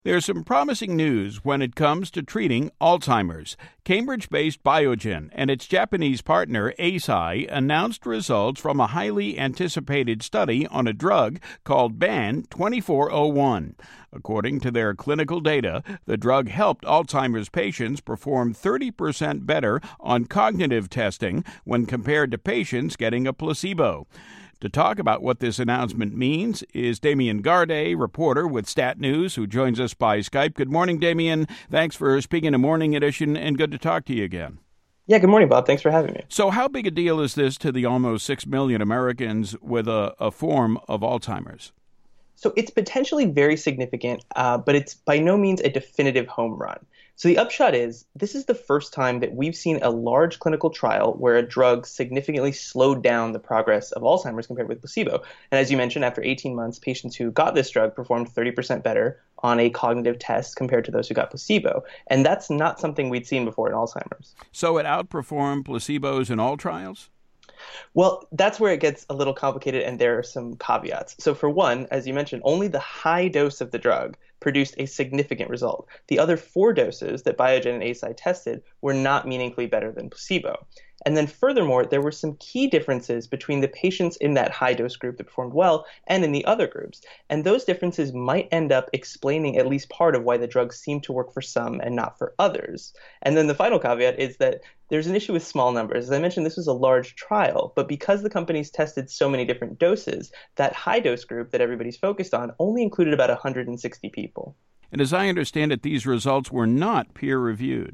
There's some promising news when it comes to treating Alzheimer's. Cambridge-based Biogen and its Japanese partner Eisai announced results from a highly anticipated study on a drug called BAN 2401. According to their clinical data, the drug helped Alzheimer's patients perform 30% better on cognitive testing when compared to patients getting a placebo. To talk about what this announcement means is Damien Garde, reporter with Stat News, who joins us by Skype. Good morning, Damien. Thanks for speaking to Morning Edition, and good to talk to you again. Yeah, good morning, Bob. Thanks for having me. So how big a deal is this to the almost 6 million Americans with a form of Alzheimer's? So it's potentially very significant, but it's by no means a definitive home run. So the upshot is, this is the first time that we've seen a large clinical trial where a drug significantly slowed down the progress of Alzheimer's compared with placebo. And as you mentioned, after 18 months, patients who got this drug performed 30% better on a cognitive test compared to those who got placebo. And that's not something we'd seen before in Alzheimer's. So it outperformed placebos in all trials? Well, that's where it gets a little complicated, and there are some caveats. So for one, as you mentioned, only the high dose of the drug produced a significant result. The other 4 doses that Biogen and Eisai tested were not meaningfully better than placebo. And then furthermore, there were some key differences between the patients in that high-dose group that performed well and in the other groups. And those differences might end up explaining at least part of why the drugs seem to work for some and not for others. And then the final caveat is that there's an issue with small numbers. As I mentioned, this was a large trial, but because the companies tested so many different doses, that high-dose group that everybody's focused on only included about 160 people. And as I understand it, these results were not peer-reviewed.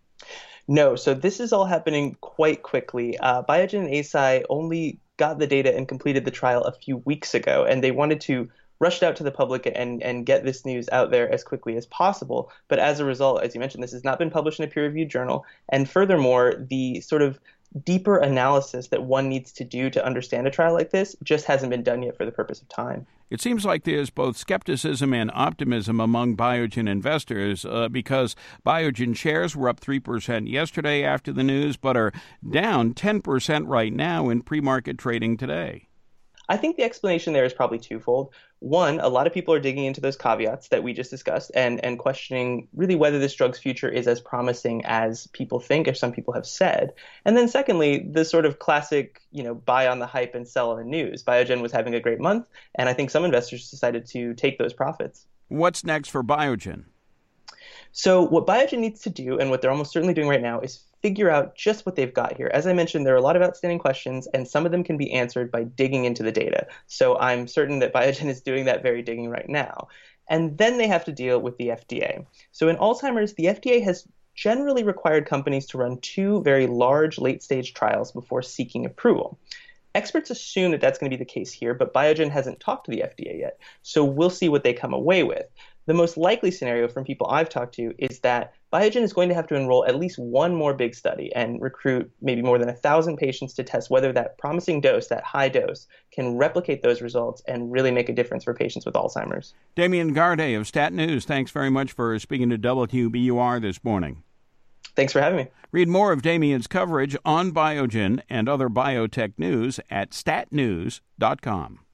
No, so this is all happening quite quickly. Biogen and Eisai only got the data and completed the trial a few weeks ago, and they wanted to rush it out to the public and get this news out there as quickly as possible. But as a result, as you mentioned, this has not been published in a peer-reviewed journal. And furthermore, the sort of deeper analysis that one needs to do to understand a trial like this just hasn't been done yet for the purpose of time. It seems like there's both skepticism and optimism among Biogen investors because Biogen shares were up 3% yesterday after the news, but are down 10% right now in pre-market trading today. I think the explanation there is probably twofold. One, a lot of people are digging into those caveats that we just discussed and questioning really whether this drug's future is as promising as people think or some people have said. And then secondly, the sort of classic, buy on the hype and sell on the news. Biogen was having a great month, and I think some investors decided to take those profits. What's next for Biogen? So what Biogen needs to do, and what they're almost certainly doing right now, is figure out just what they've got here. As I mentioned, there are a lot of outstanding questions, and some of them can be answered by digging into the data. So I'm certain that Biogen is doing that very digging right now. And then they have to deal with the FDA. So in Alzheimer's, the FDA has generally required companies to run 2 very large late-stage trials before seeking approval. Experts assume that that's going to be the case here, but Biogen hasn't talked to the FDA yet, so we'll see what they come away with. The most likely scenario from people I've talked to is that Biogen is going to have to enroll at least one more big study and recruit maybe more than 1,000 patients to test whether that promising dose, that high dose, can replicate those results and really make a difference for patients with Alzheimer's. Damien Garde of Stat News, thanks very much for speaking to WBUR this morning. Thanks for having me. Read more of Damien's coverage on Biogen and other biotech news at statnews.com.